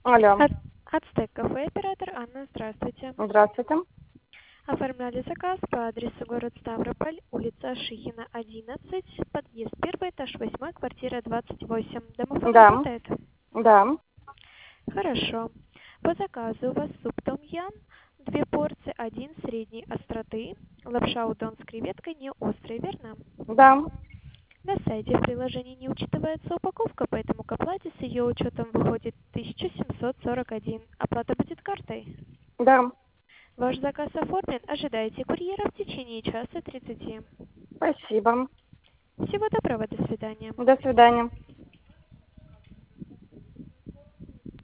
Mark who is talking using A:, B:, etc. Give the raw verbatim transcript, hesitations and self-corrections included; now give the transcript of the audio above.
A: Алло.
B: От, Ацтек кафе, оператор Анна, здравствуйте.
A: Здравствуйте.
B: Оформляли заказ по адресу город Ставрополь, улица Шихина, одиннадцать, подъезд первый, этаж восьмой, квартира двадцать восемь. Домофон
A: Да.
B: работает?
A: Да.
B: Хорошо. По заказу у вас суп том ям, две порции, один средней остроты, лапша удон с креветкой не острой, верно?
A: Да.
B: На сайте в приложении не учитывается упаковка, поэтому к оплате с ее учетом выходит тысяча семьсот сорок один. Оплата будет картой.
A: Да.
B: Ваш заказ оформлен. Ожидайте курьера в течение часа тридцати.
A: Спасибо.
B: Всего доброго, до свидания.
A: До свидания.